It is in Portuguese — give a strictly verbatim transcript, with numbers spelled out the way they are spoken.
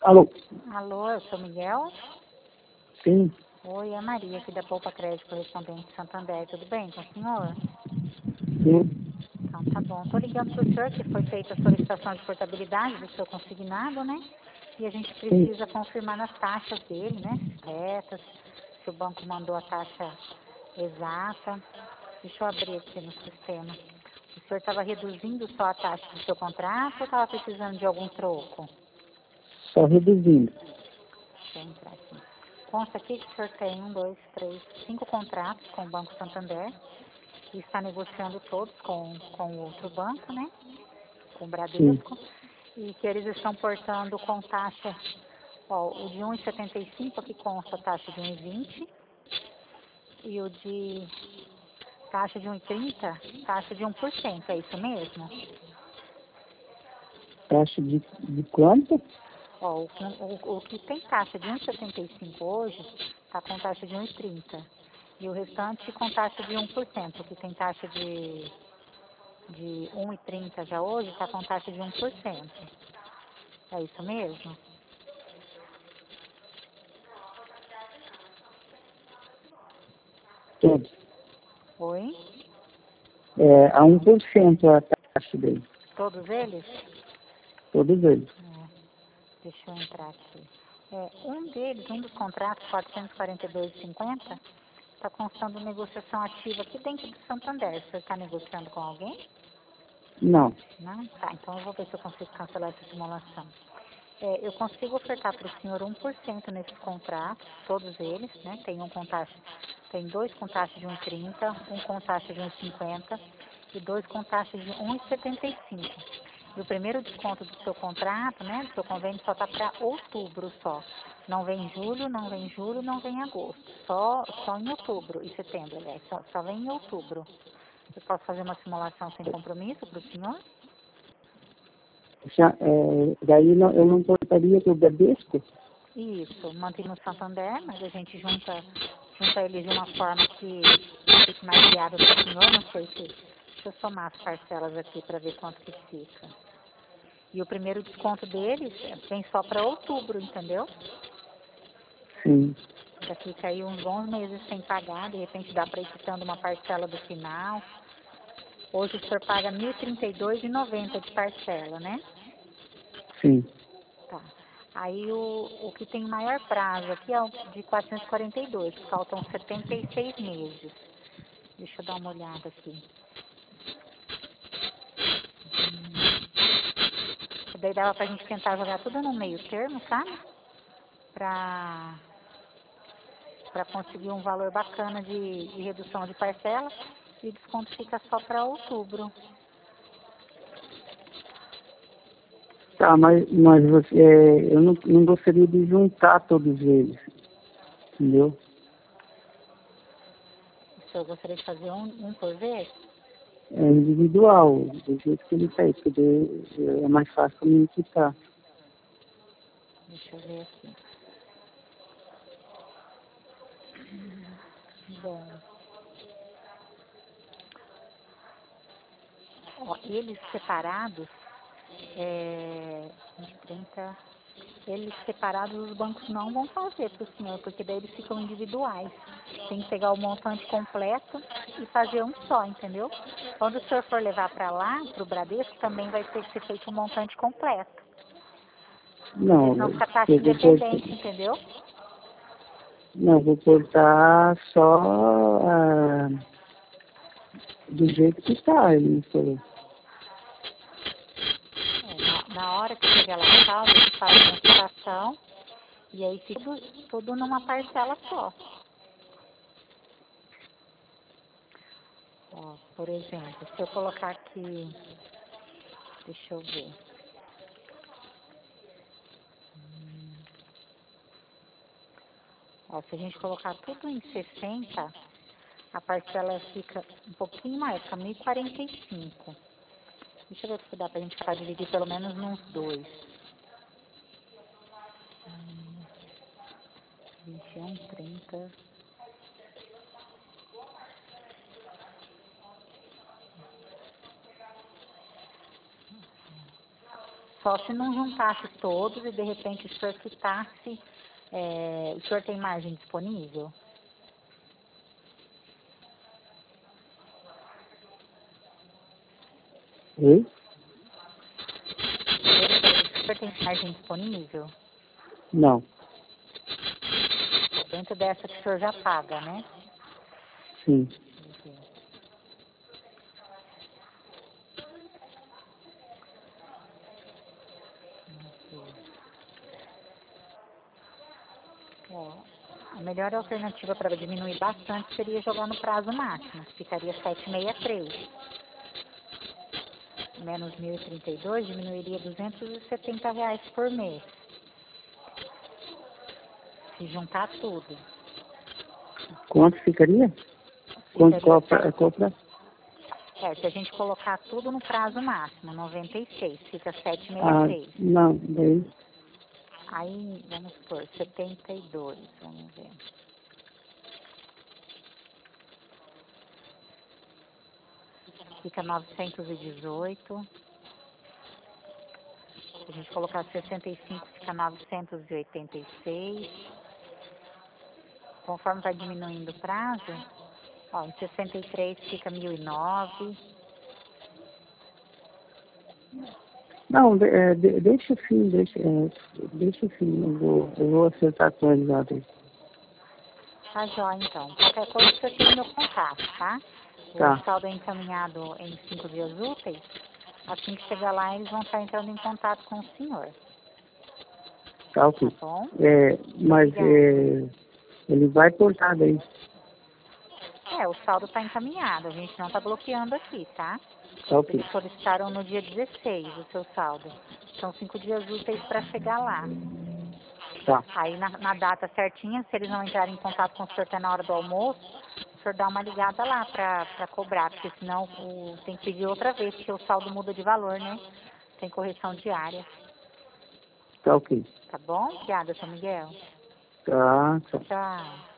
Alô? Alô, eu sou Miguel. Sim, Oi, é Maria, aqui da Poupa Crédito Correspondente de Santander. Tudo bem com o senhor? sim, Então, tá bom. Estou ligando para o senhor que foi feita a solicitação de portabilidade do seu consignado, né? E a gente sim. precisa confirmar nas taxas dele, né? Corretas, se o banco mandou a taxa exata. Deixa eu abrir aqui no sistema. O senhor estava reduzindo só a taxa do seu contrato ou estava precisando de algum troco? Só reduzindo. Deixa eu entrar aqui. Consta aqui que o senhor tem um, dois, três, cinco contratos com o Banco Santander e está negociando todos com, com o outro banco, né? Com o Sim, Bradesco. E que eles estão portando com taxa, ó, o de um vírgula setenta e cinco aqui consta a taxa de um vírgula vinte e o de taxa de um vírgula trinta, taxa de um por cento, é isso mesmo? taxa de, de quanto? Ó, o, o, o que tem taxa de um vírgula setenta e cinco hoje está com taxa de um vírgula trinta. E o restante com taxa de um por cento. O que tem taxa de, de um vírgula trinta já hoje está com taxa de um por cento. É isso mesmo? Todos. Oi? É, a um por cento a taxa dele. Todos eles? Todos eles. É, deixa eu entrar aqui. É, um deles, um dos contratos, quatrocentos e quarenta e dois vírgula cinquenta, está constando negociação ativa aqui dentro do Santander. Você está negociando com alguém? Não. Não? Tá, então eu vou ver se eu consigo cancelar essa simulação. É, eu consigo ofertar para o senhor um por cento nesses contratos, todos eles, né? Tem um com taxa, tem dois com taxa de um vírgula trinta, um com taxa de um vírgula cinquenta e dois com taxa de um vírgula setenta e cinco. E o primeiro desconto do seu contrato, né, do seu convênio, só está para outubro só. Não vem julho, não vem julho, não vem agosto. Só, só em outubro e setembro, aliás, só, só vem em outubro. Eu posso fazer uma simulação sem compromisso para o senhor? Já, é, daí não, eu não portaria para o Bradesco? Isso, mantém no Santander, mas a gente junta, junta eles de uma forma que fique mais viável para o senhor. Não sei se, deixa eu somar as parcelas aqui para ver quanto que fica. E o primeiro desconto deles vem só para outubro, entendeu? Sim. Já fica aí uns bons meses sem pagar, de repente dá para ir quitando uma parcela do final. Hoje o senhor paga mil e trinta e dois reais e noventa centavos de parcela, né? Sim. Tá. Aí o, o que tem maior prazo aqui é o de quatrocentos e quarenta e dois, que faltam setenta e seis meses. Deixa eu dar uma olhada aqui. Hum. Daí dava pra gente tentar jogar tudo no meio termo, sabe? Pra, pra conseguir um valor bacana de, de redução de parcela. E o desconto fica só para outubro. Tá, mas, mas você, é, eu não, não gostaria de juntar todos eles, entendeu? O senhor gostaria de fazer um, um por vez? É individual, do jeito que ele está aí, porque é mais fácil para mim quitar. Deixa eu ver aqui. Bom, ó, eles separados, é, vinte, trinta, eles separados os bancos não vão fazer para o senhor, porque daí eles ficam individuais. Tem que pegar o montante completo e fazer um só, entendeu? Quando o senhor for levar para lá, para o Bradesco, também vai ter que ser feito um montante completo. Porque Não, senão fica taxa eu vou cortar, independente, entendeu? não, vou cortar só ah, do jeito que está. Ele falou. É, na, na hora que chegar lá em casa, eles fazem a quitação e aí fica tudo, tudo numa parcela só. Ó, por exemplo, se eu colocar aqui, deixa eu ver. Ó, se a gente colocar tudo em sessenta, a parcela fica um pouquinho maior, fica mil e quarenta e cinco. Deixa eu ver se dá pra gente ficar dividir pelo menos nos dois. Hum, vinte e um, trinta. Só se não juntasse todos e de repente o senhor quitasse, é, o senhor tem margem disponível? Oi? O senhor tem margem disponível? Não. Dentro dessa que o senhor já paga, né? Sim. Ó, a melhor alternativa para diminuir bastante seria jogar no prazo máximo, que ficaria setecentos e sessenta e três. Menos mil e trinta e dois diminuiria duzentos e setenta reais por mês. Se juntar tudo. Quanto ficaria? Quanto Ficaria compra? compra? É, se a gente colocar tudo no prazo máximo, noventa e seis, fica setecentos e sessenta Ah, e três. não, daí. Aí, vamos por setenta e dois, vamos ver. Fica novecentos e dezoito. Se a gente colocar sessenta e cinco, fica novecentos e oitenta e seis. Conforme vai diminuindo o prazo, ó, em sessenta e três fica mil e nove. Não, de- é, de- deixa assim, deixa, é, deixa assim, eu vou, eu vou acertar com eles lá dentro. Tá jóia, então. Qualquer coisa você tem meu contato, tá? O Tá, saldo é encaminhado em cinco dias úteis. Assim que chegar lá, eles vão estar entrando em contato com o senhor. tá Tá ok. bom? É, mas Obrigada. é, ele vai cortar daí. É, o saldo está encaminhado. A gente não está bloqueando aqui, tá? Tá ok. Eles solicitaram no dia dezesseis o seu saldo. São cinco dias úteis para chegar lá. Tá, Aí, na, na data certinha, se eles não entrarem em contato com o senhor até na hora do almoço, o senhor dá uma ligada lá para cobrar, porque senão o, tem que pedir outra vez, porque o saldo muda de valor, né? Tem correção diária. tá ok. Tá bom? Obrigada, São Miguel. Tá, tá. Tchau.